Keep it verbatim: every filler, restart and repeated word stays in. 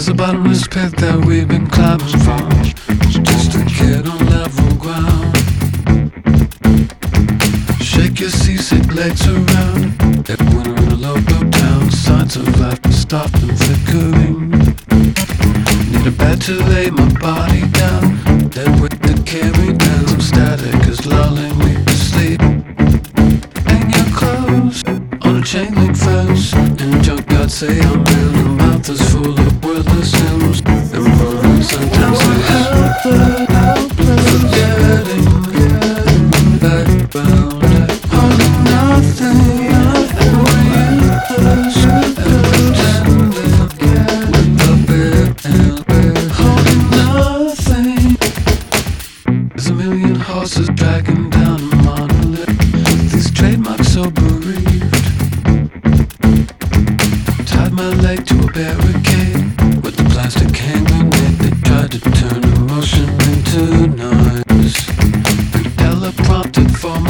the bottomless pit that we've been climbing from, just to get on level ground. Shake your seasick legs around. That winter in a local town, signs of life are stopping flickering. Need a bed to lay my body down. That with the carry down, static is lulling me to sleep. Hang your clothes on a chain link fence, and junkyard say I'm in. The mouth is full of worthless hymns and boring sentences. Forgetting, getting back round. Holding nothing, worthless, and pretending with a bit and bit. Holding nothing. There's a million horses dragging down a monolith. These trademarks so bereaved. Tied my leg to a barricade with the plastic hand grenade. They tried to turn emotion into noise. And teleprompted for my